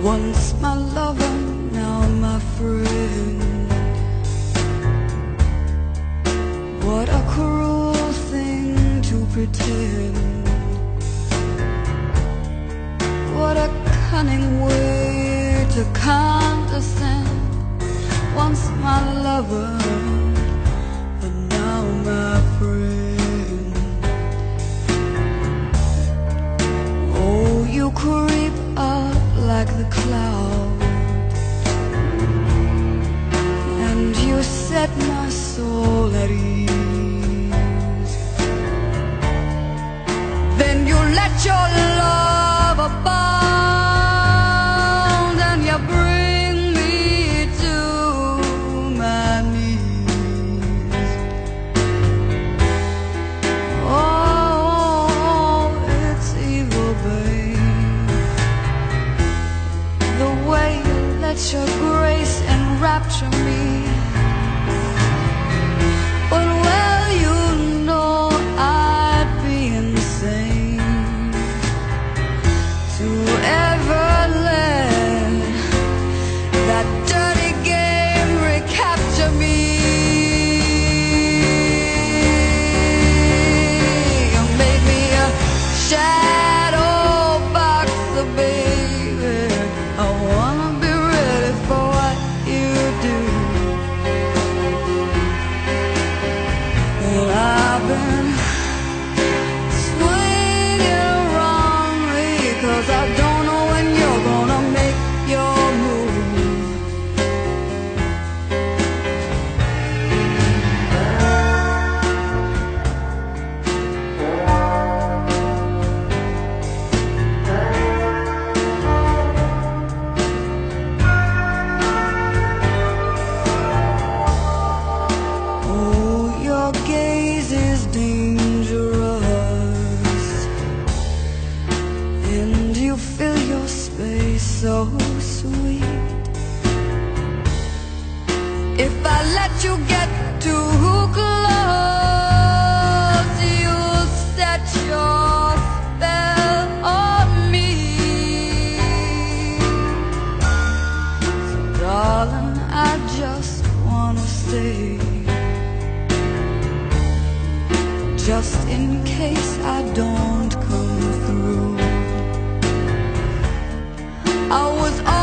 Once my lover, now my friend. What a cruel thing to pretend. What a cunning way to condescend. Once my lover, and now my friend. Oh, you creep up like the cloud, and you set my soul at ease. Then you let your love abound, and you bring me to my knees. Oh, it's evil, babe, the way you let your grace enrapture me. But well, you know I'd be insane to ever let that dirty game recapture me. You made me a shadow boxer, baby. I wanna be ready for what you do. And I've been swinging wrongly, 'cause I don't know when you're gonna make your move. Oh, your gaze is dangerous, and you fill your space so sweet. If I let you get too close, you'll set your spell on me. So darling, I just wanna stay, just in case I don't come through. I was